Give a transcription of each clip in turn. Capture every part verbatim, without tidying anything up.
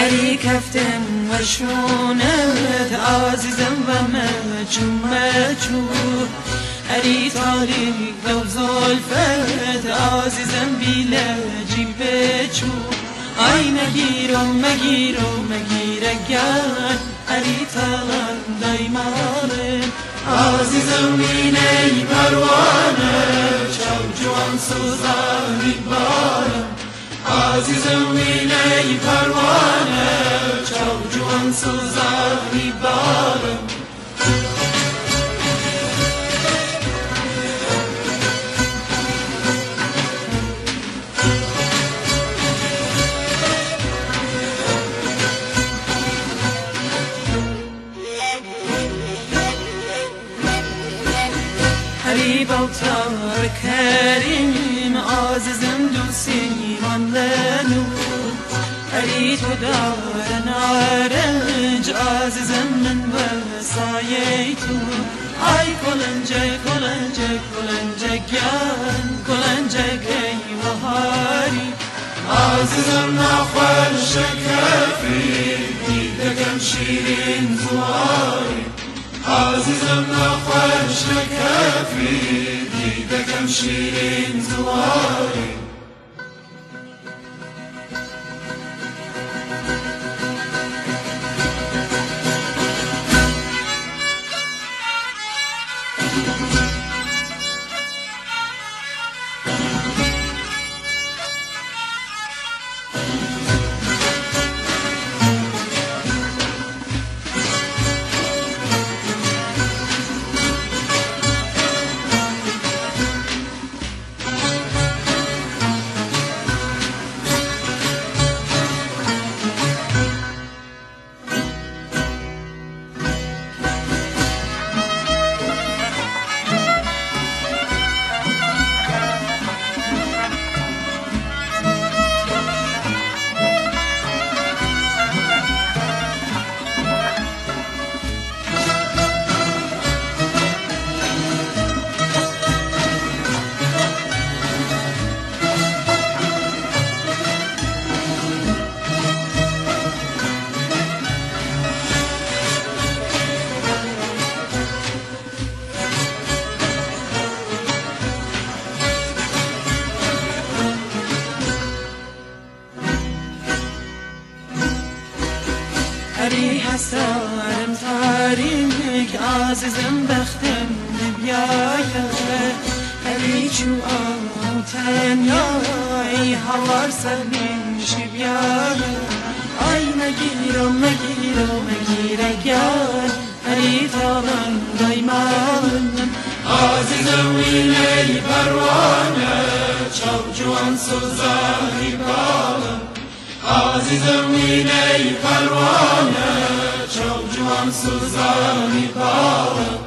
هری کفتم و شونت عزیزم و مچو مچو هری تاریک دو زلفت عزیزم بیلجی بچو آی مگیرم مگیرم مگیرگن هری تاغن دایمارم عزیزم وینه پروانه چو جوان سوزانی بارم عزیزم وینه پروانه چو جوان سوزانی بارم هری باوتار کریم عزیزم دوستی من لنو هری تو دار نارنج عزیزم من وسایه تو ای کلنجه کلنجه کلنجه گن کلنجه گی بهاری عزیزم نخور شکفی دیدگم شیرین زواری عزیزم نخور شکفی دیدگم شیرین زواری هری هستم تاریک عزیزم بختم بیاید هری چو آتن یای هوار سرنیش بیاید آی مگیرم مگیرم مگیرگن هری تاغن دایمان عزیزم وینه پروانه چو جوان سوزانی بالم عزیزم وینه پروانه چو جوان سوزانی بالم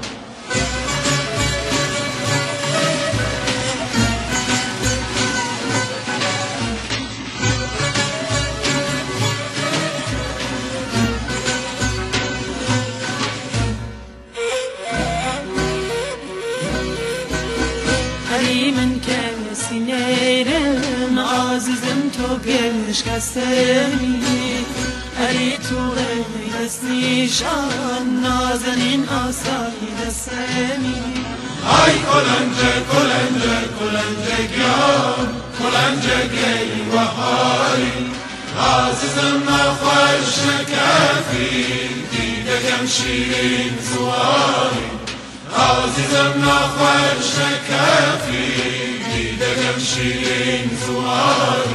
هری من کسی نیرم عزیزم تو گشکستمی هری تو غیرست نیشان نازنین آسای دستمی ای کلنجه کلنجه کلنجه گیان کلنجه گی بهاری عزیزم نخور شکفی دیدگم شیرین زواری عزیزم نخور شکفی دیدگم شیرین زواری